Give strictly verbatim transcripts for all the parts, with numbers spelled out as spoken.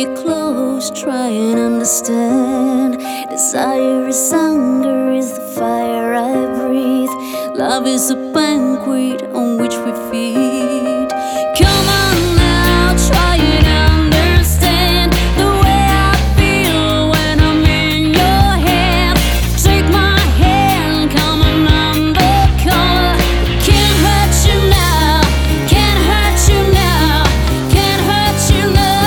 me close, try and understand. Desire is hunger, is the fire I breathe. Love is a banquet on which we feed. Come on now, try and understand the way I feel when I'm in your hand. Take my hand, come on undercover. Can't hurt you now, can't hurt you now, can't hurt you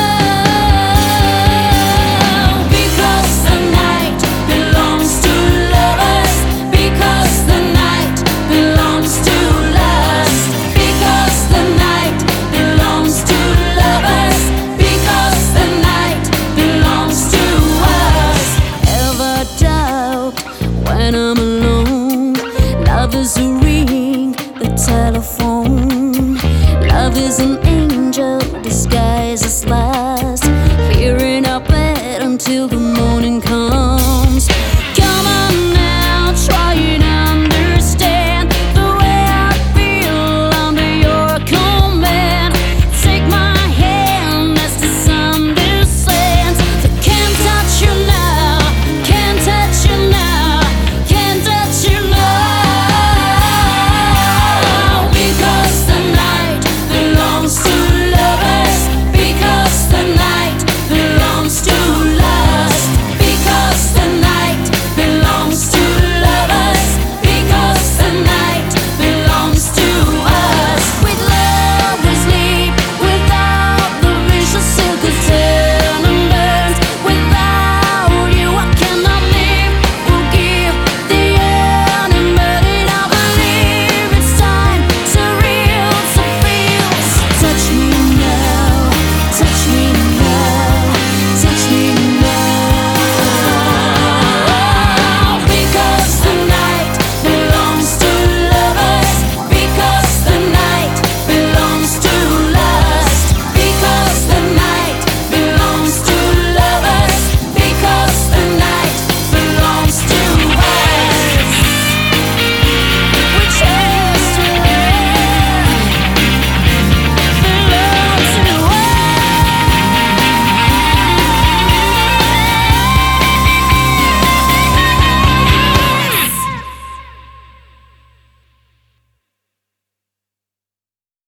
now. Because the night belongs to lovers. Because the night belongs to lust. Because the night belongs to lovers. Because the night belongs to us. Ever doubt when I'm alone? Love is a ring, the telephone. Love is an angel disguised as lust. Here in our bed until the morning.